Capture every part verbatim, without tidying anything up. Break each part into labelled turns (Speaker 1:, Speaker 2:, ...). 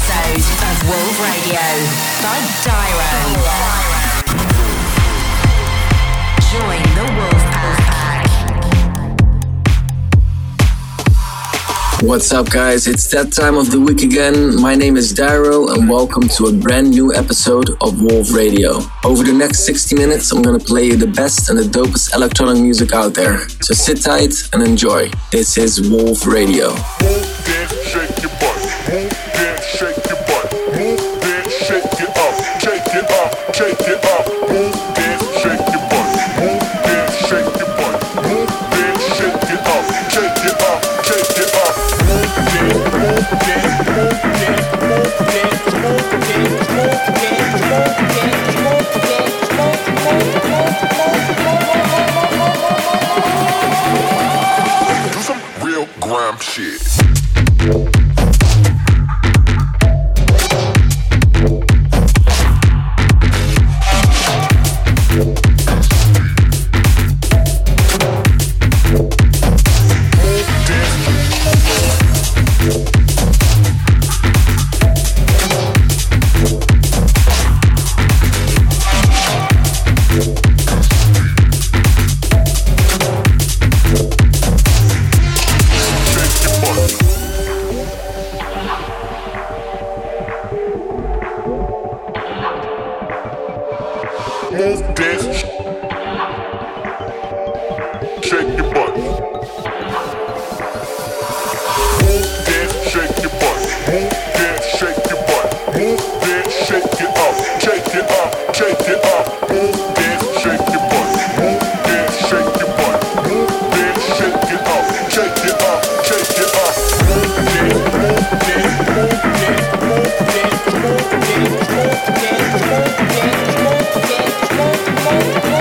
Speaker 1: episode of Wolf Radio by Dyro. Join the Wolf Pack.
Speaker 2: What's up, guys? It's that time of the week again. My name is Dyro and welcome to a brand new episode of Wolf Radio. Over the next sixty minutes, I'm gonna play you the best and the dopest electronic music out there. So sit tight and enjoy. This is Wolf Radio.
Speaker 3: Move, dance, shake your butt. Move, dance, shake your butt. Move, dance, shake it up. Shake it up, shake it up. Move, dance, shake your butt. Move, dance, shake your butt. Move, dance, shake it up. Shake it up, shake it up. Move, dance, move, dance, move, dance, move, dance, move, dance, move, dance, move, dance, move, dance, move, move, move, move, move. Do some real grime shit. Move, dance, shake your butt. Move, dance, shake your butt. Move, dance, shake your butt. Move, dance, shake it up. Shake it up, shake it up. Move, dance, shake your butt. Move, dance, shake your butt. Move, dance, shake it up. Shake it up, shake it up. Move, dance, move, dance, move, dance, move, dance, move, dance, move, dance, move, dance, move, dance.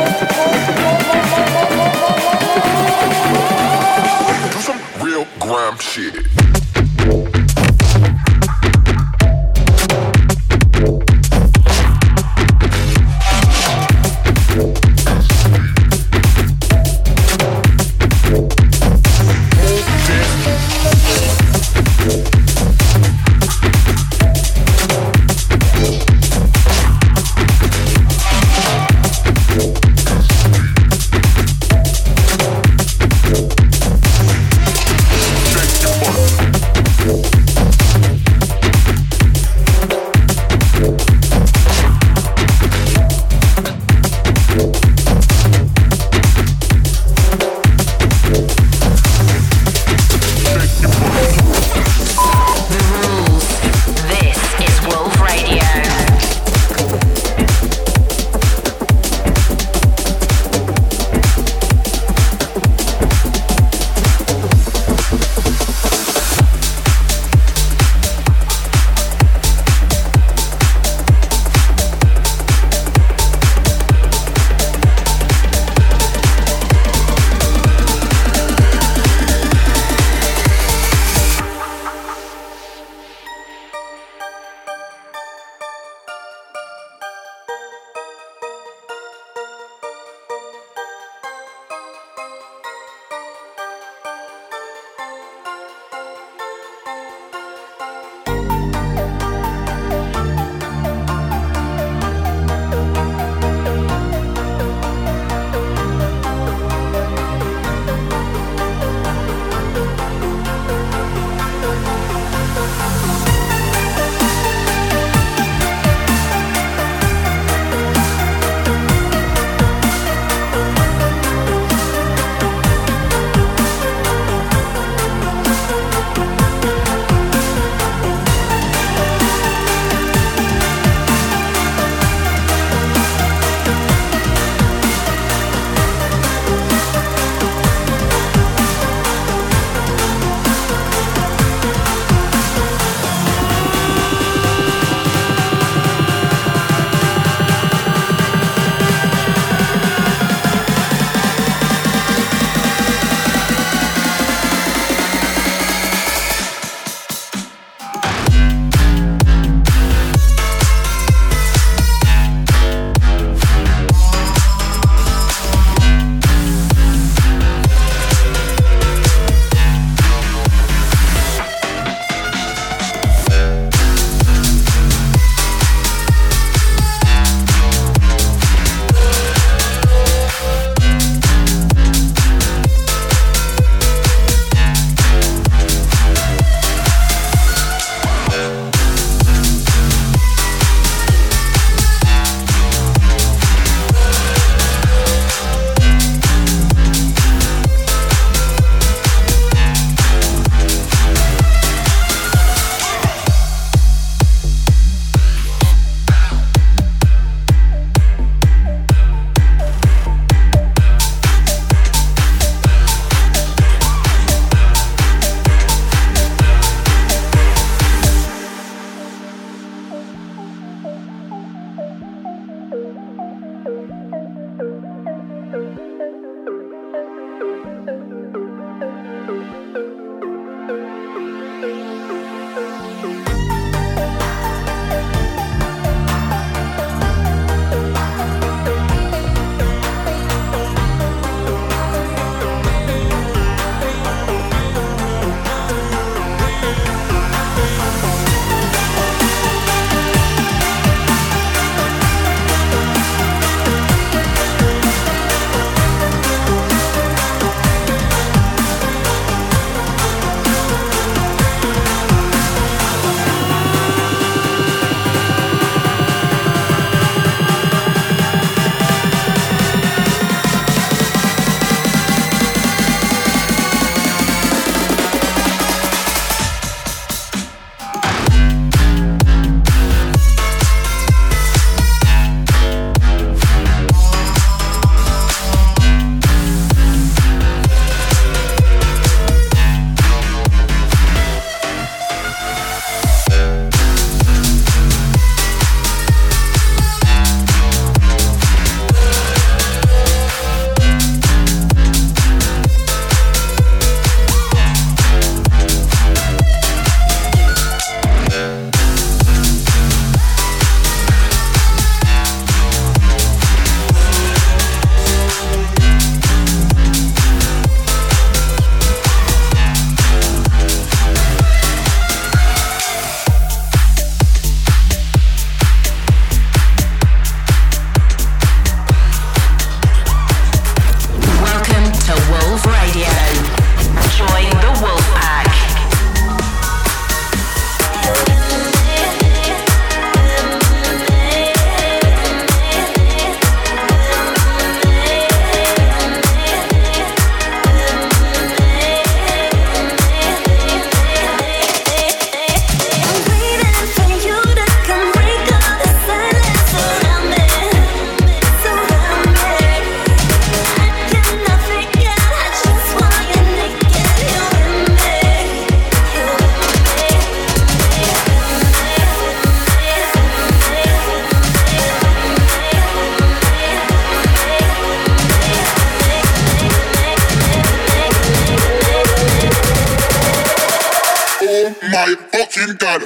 Speaker 3: fucking god.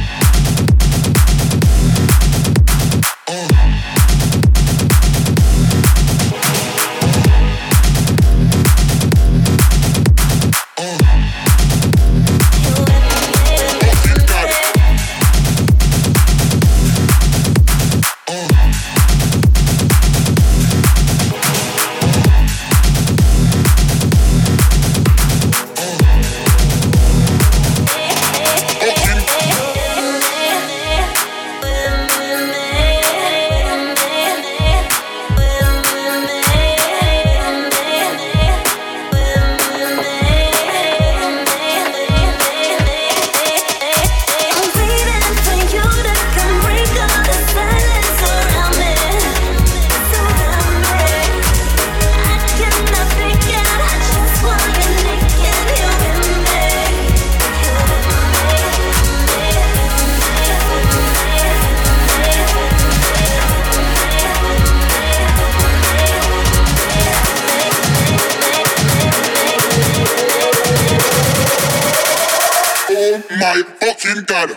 Speaker 3: My fucking god.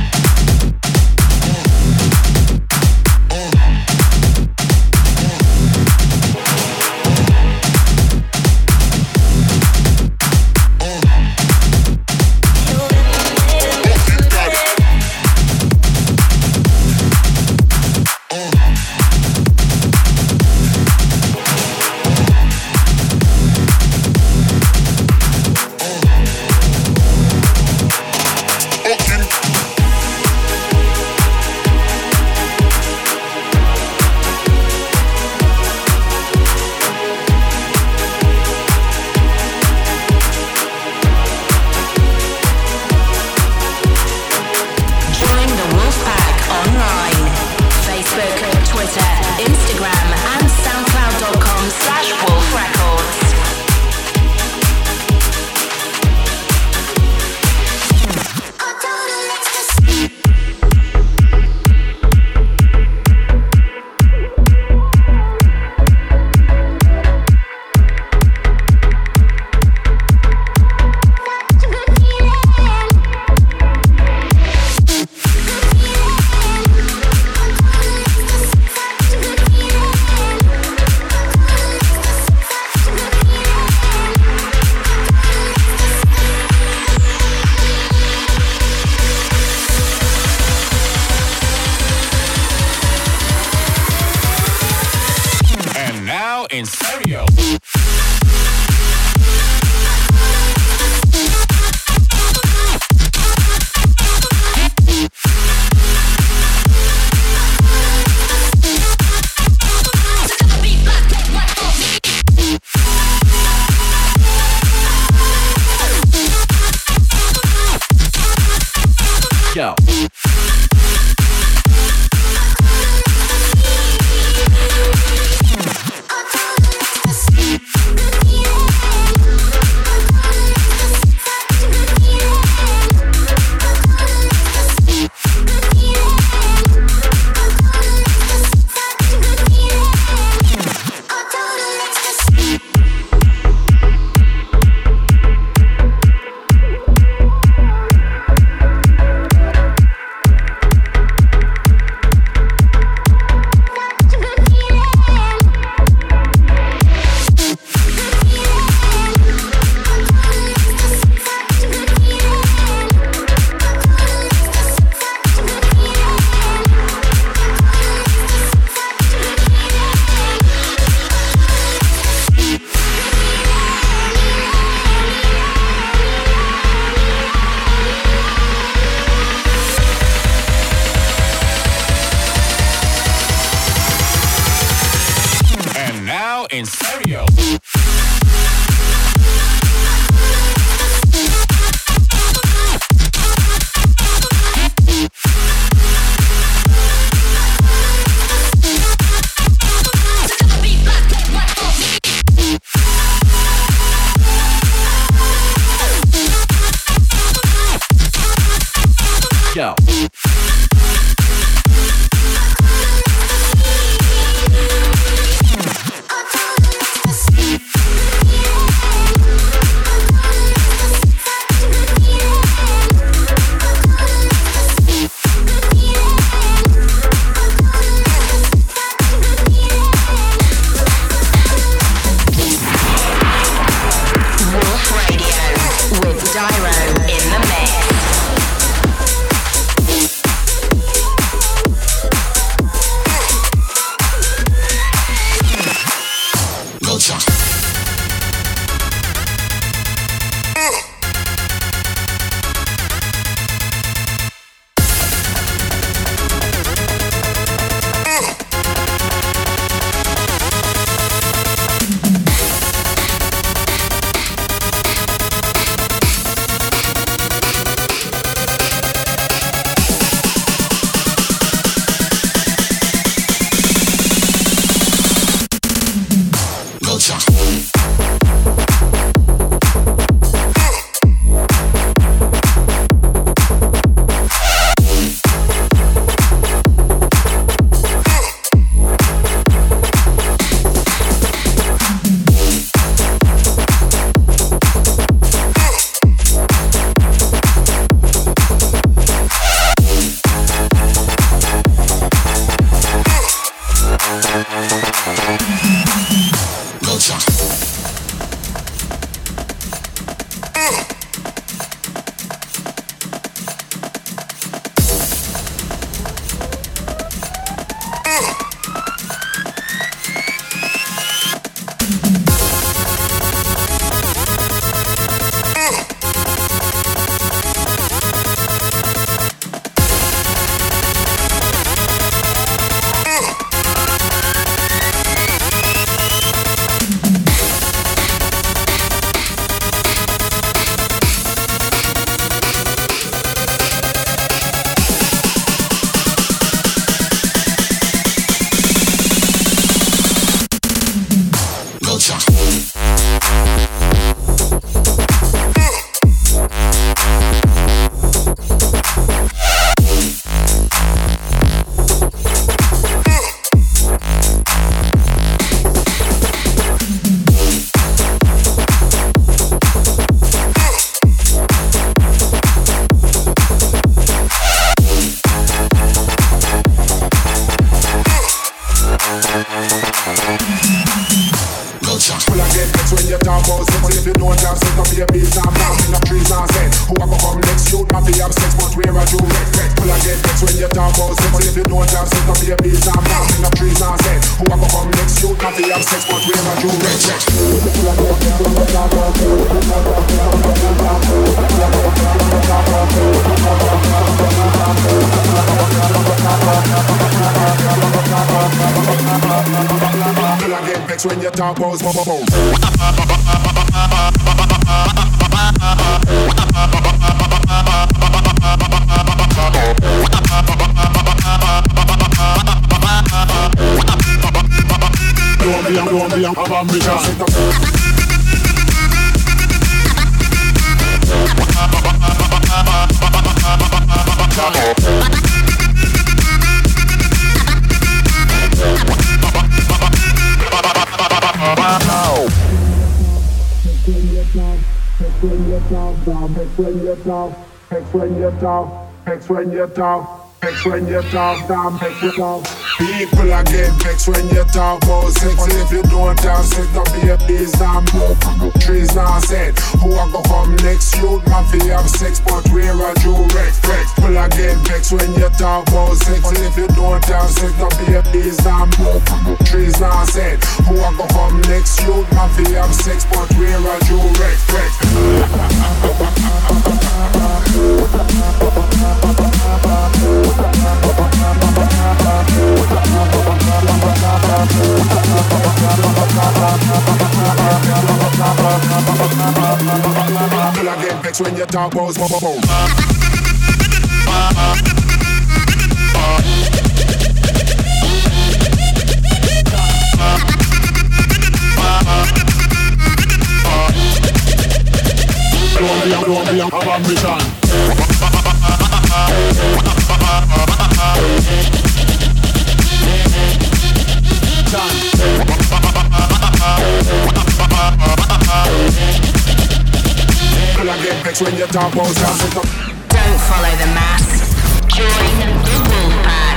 Speaker 4: In stereo. Yo. In stereo. Yo.
Speaker 5: if you don't have sex, no babies, I'm mounting up trees, and said, who I go come next? You not be have sex, but where I do wreck, wreck. Pull I get vex when you talk about sex. If you don't have sex, no babies, I'm mounting up trees, and said, who I go come next? You not be have sex, but where I do wreck, wreck. Pull I get vex when you talk about sex. Don't be, don't be, have ambition. When you talk, down, when you talk, when you talk, when you talk. Vex when you talk, damn, vex you talk. People are get vexed when you talk about sex. If you don't have sex, no babies, damn, trees now said. Who I go come next? Youth mafia have sex, but where are you wreck, wreck? People are get vexed when you talk about sex. If you don't have sex, no babies, damn, trees now said. Who I go come next? Youth mafia have sex, but where are you wreck, wreck? People are get vexed when you talk about sex. Don't be, don't be, have ambition. People are get vexed when you talk about sex.
Speaker 1: Don't follow the mass. Join the wolf pack.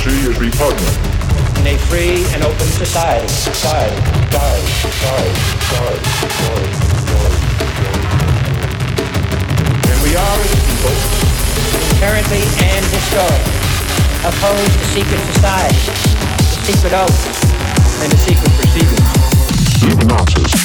Speaker 3: secrecy is repugnant.
Speaker 6: In a free and open society, society, society, society, society, society, society. And we are, as a people, inherently and historically opposed to secret society, to secret oaths, and to secret proceedings.
Speaker 3: Even Nazis.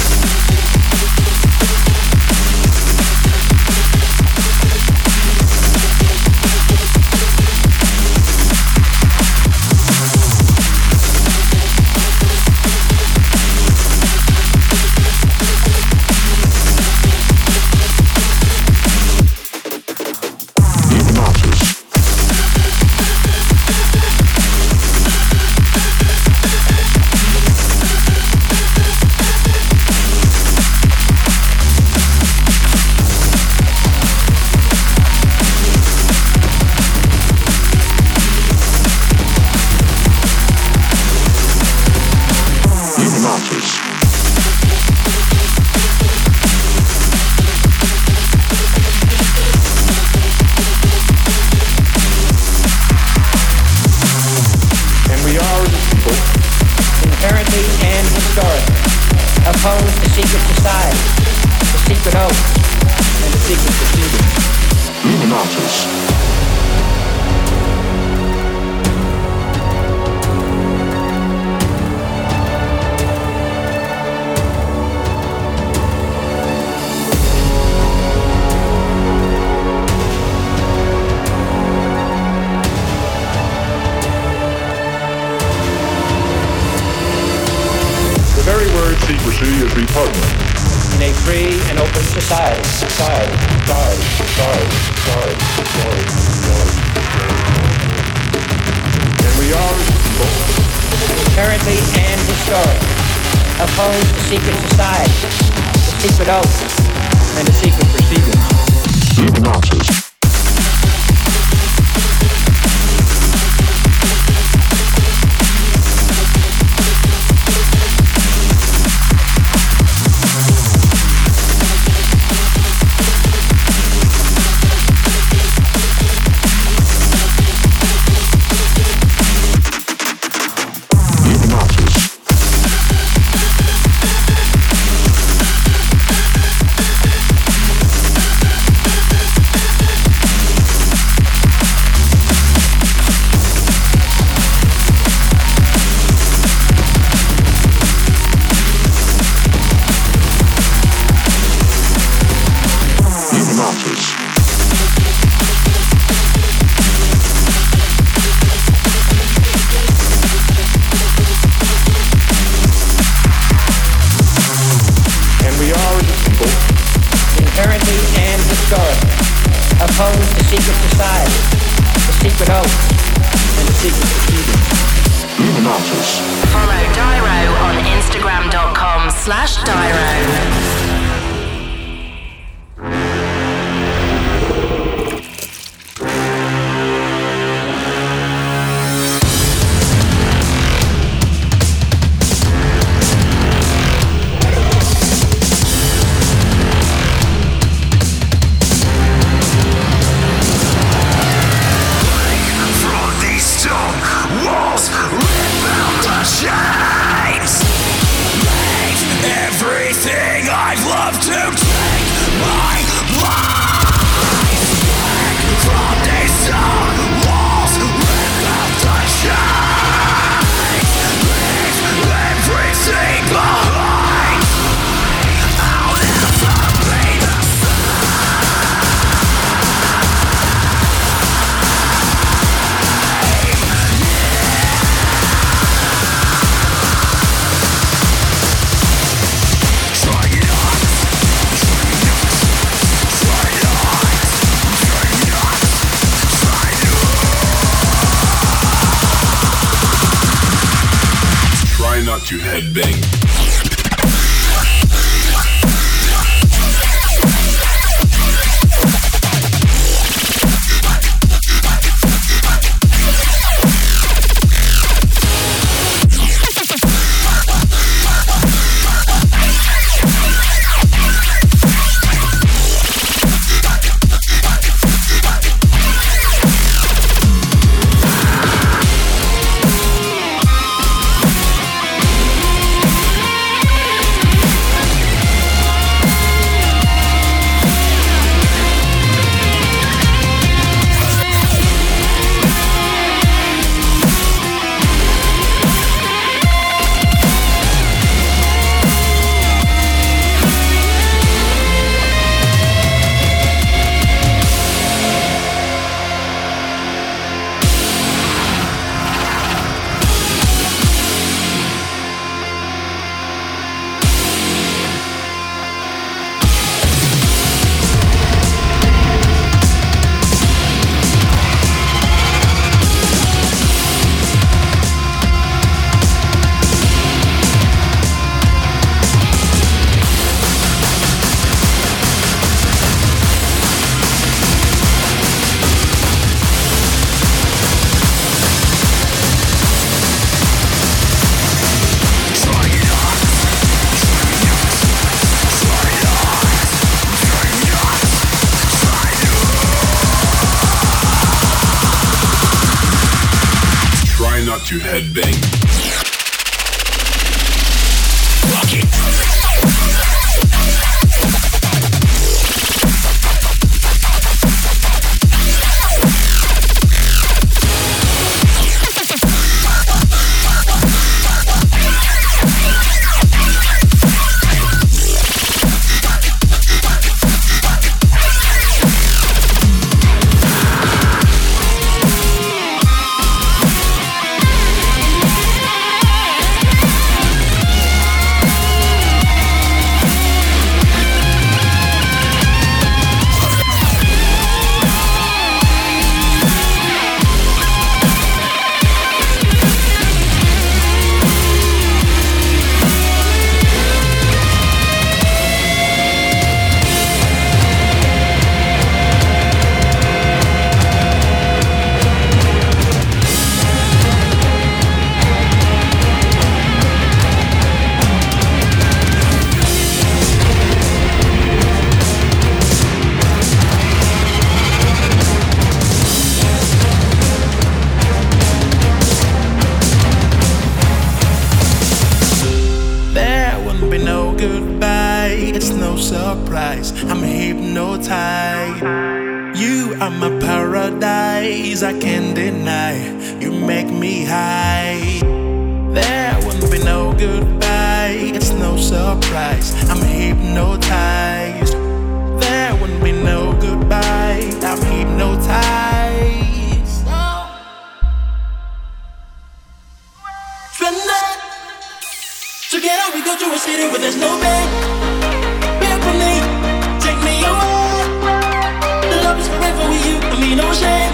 Speaker 3: To headbang.
Speaker 7: let you headbang. Rock it.
Speaker 8: I can't deny, you make me high. There wouldn't be no goodbye, it's no surprise, I'm hypnotized. There wouldn't be no goodbye, I'm hypnotized. Tonight, together we go to a city where there's no bed. Bear with me, take me away. The love is forever with you, I mean no shame.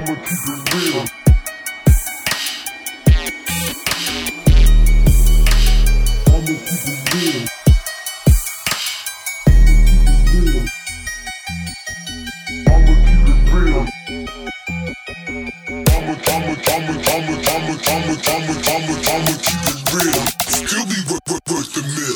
Speaker 5: I'ma keep it real. I'ma keep it real. I'ma keep it real. I'ma, I'ma, I'ma, I'ma, I'ma, I'ma, I'ma, I'ma, I'ma keep it real. Still be worth, worth, worth the mill.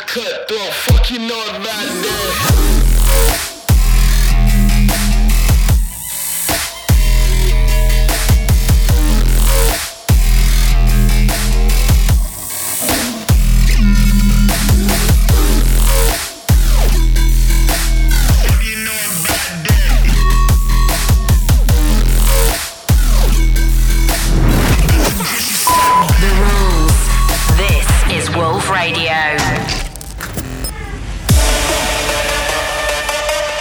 Speaker 9: cutthroat. Fuck you know about that.
Speaker 1: Wolf Radio.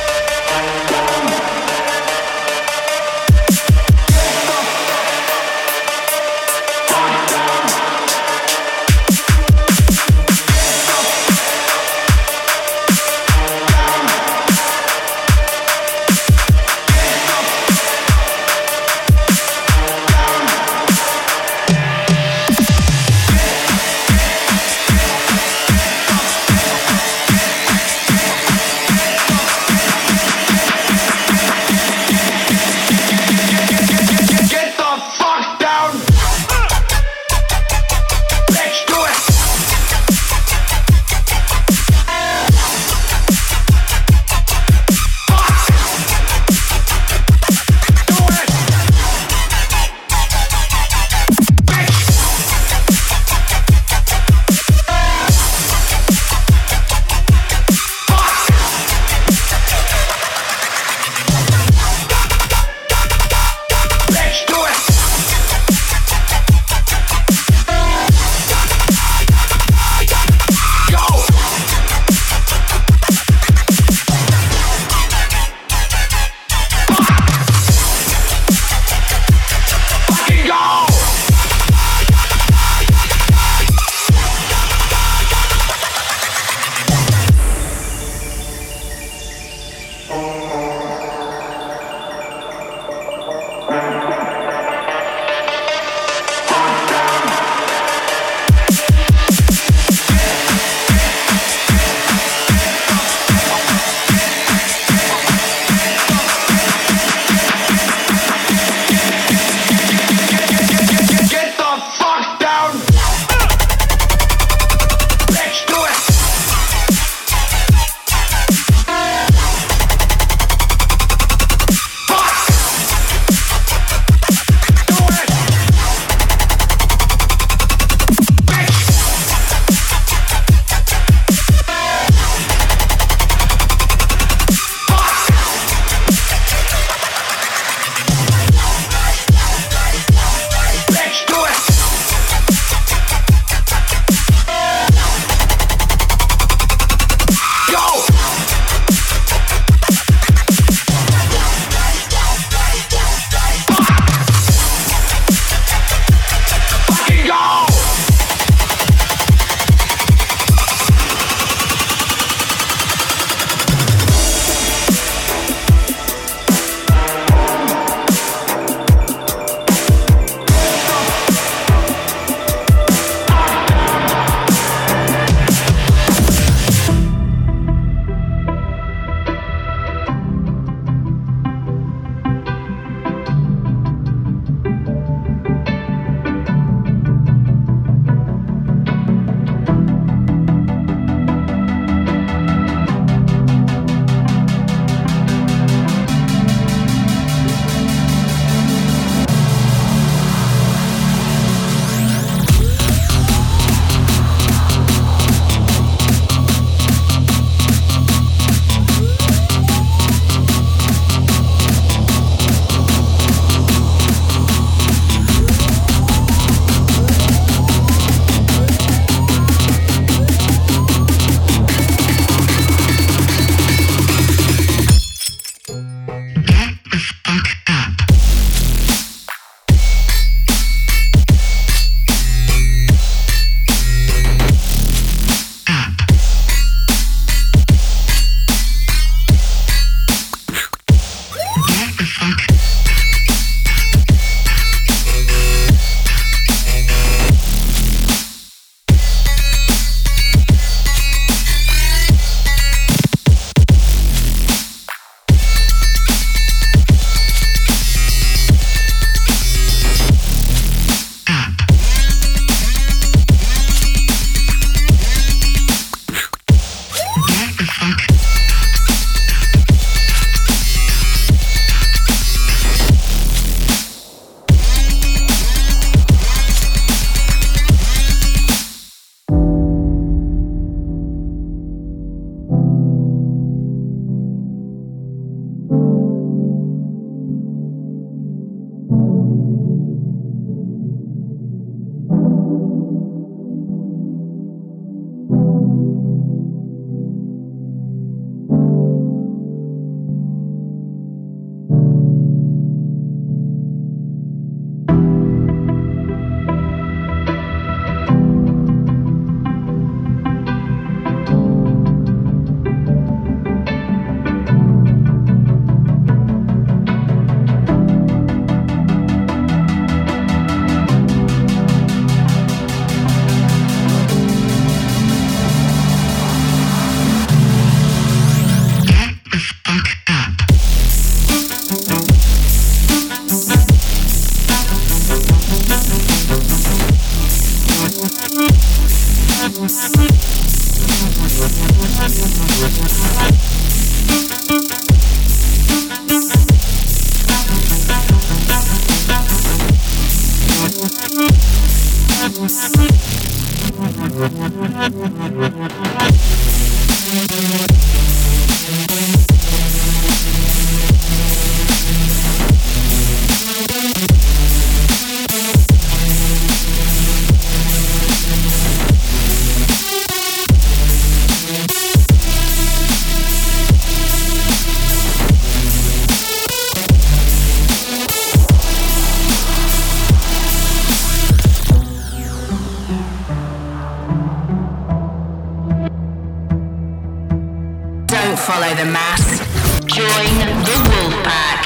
Speaker 1: Follow the mass. Join the wolf pack.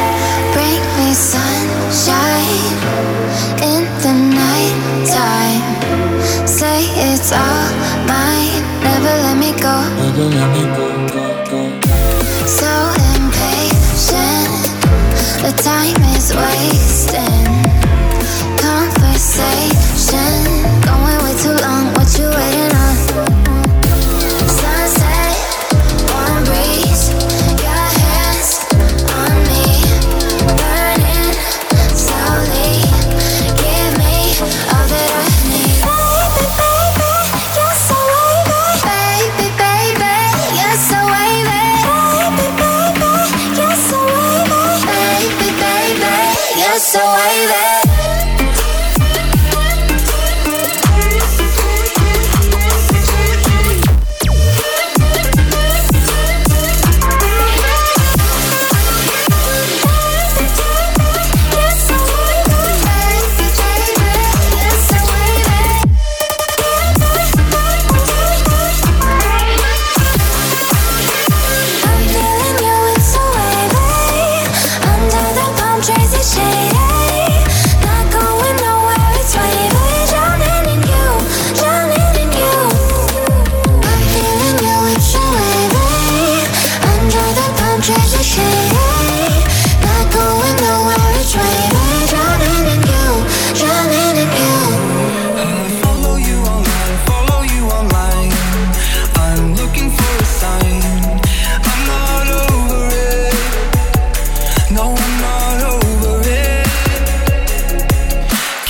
Speaker 10: Sunshine in the night time.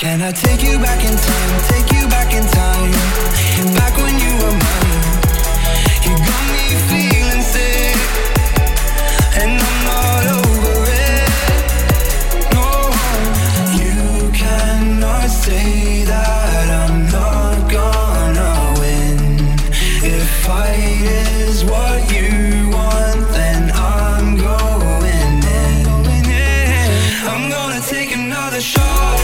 Speaker 10: Can I take you back in time, take you back in time, back when you were mine? You got me feeling sick, and I'm not over it. No, you cannot say that I'm not gonna win. If fight is what you want, then I'm going in. I'm gonna take another shot.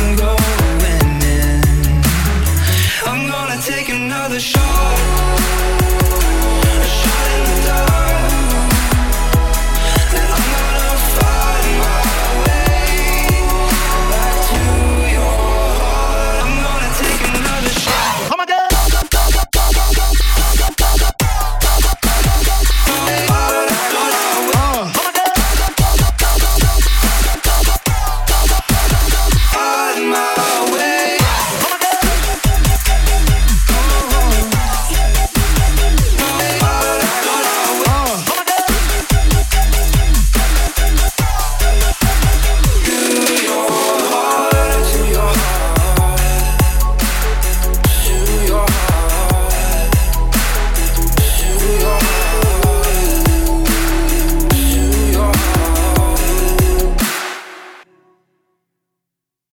Speaker 10: Take another shot.